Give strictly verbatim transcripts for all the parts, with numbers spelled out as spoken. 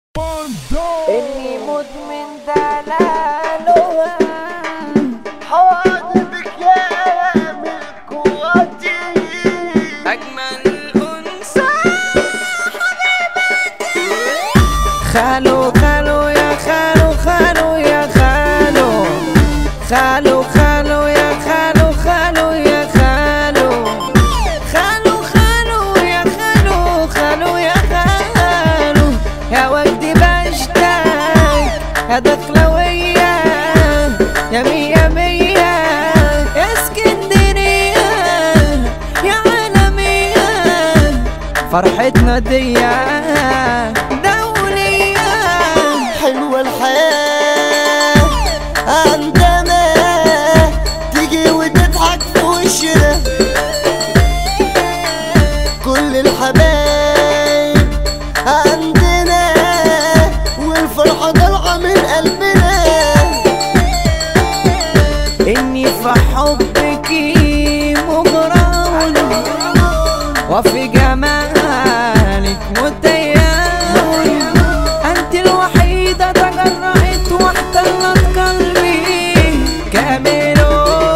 إني مدمن دلالها حواضنك يا ملك قوتي أجمل أنثى حبيبتي. خالو خالو يا خالو خالو يا خالو خالو خالو يا خالو خالو يا خالو خالو خالو يا خالو خالو يا خالو يا وجدي بشتاق يا دخلوية يا مية مية يا اسكندرية يا عالمية فرحتنا دية دولية. حلوة الحياة عندما تيجي وتضحك في وشنا كل الحبايب عندنا والفرحة طالعة من قلبنا. إني في حبك مغرم وفي جمالك متيم، أنت الوحيدة تجرأت واحتلت قلبي كاملون.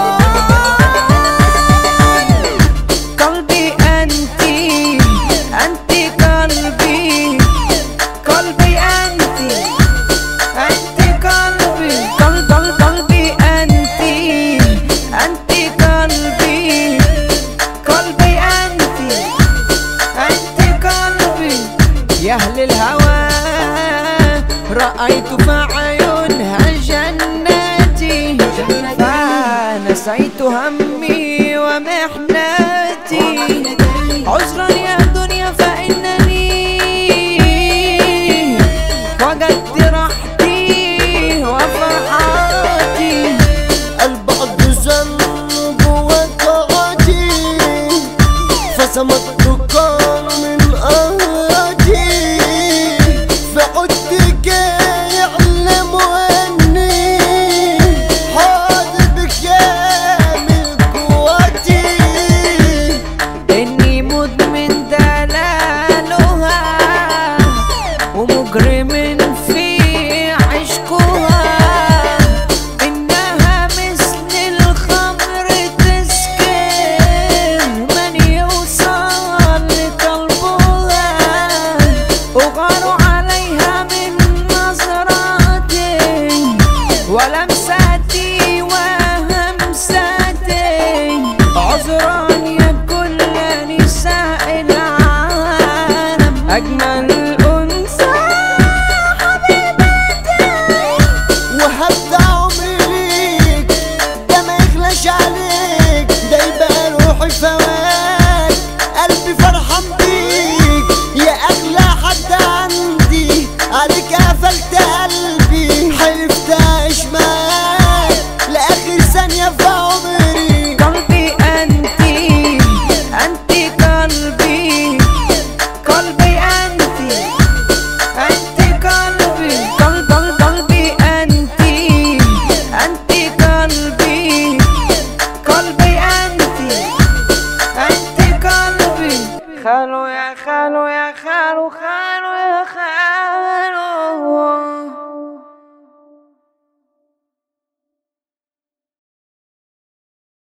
قلبي أنت أنت قلبي قلبي أنت أنت قلبي قلب قلب قلبي أنت أنت قلبي قلبي أنت أنت قلبي. يا أهل الهوى رأيت في عيونها جناتي فنسيت همي ومحنتي. عذرا يا دنيا فإنني وجدت راحتي وفرحتي. البعض ذنب وقعتي فسمت كان من أهلتي فعدتك يعلم أني حاضنك يا من قوتي. إني مدمن دلالها ومجرم في عشقها، إنها مثل الخمر تسكر من يوصل لقلبها. أغار عليها من نظراتي ولمساتي وهمساتي. عذرا يا كل نساء العالم أجمل أنثى حبيبتي. وهبدا عمري ليك ده ما يخلاش عليك، ده يبقى روحي فواك قلبي فرحان بيك يا اغلى حد عندي عليك قفلت قلبي حلفت اعيش معاك لاخر ثانيه في عمري. قلبي أنت أنت قلبي قلبي أنت أنت قلبي قلب قلب قلبي أنت أنت قلبي قلبي أنت أنت قلبي. خالو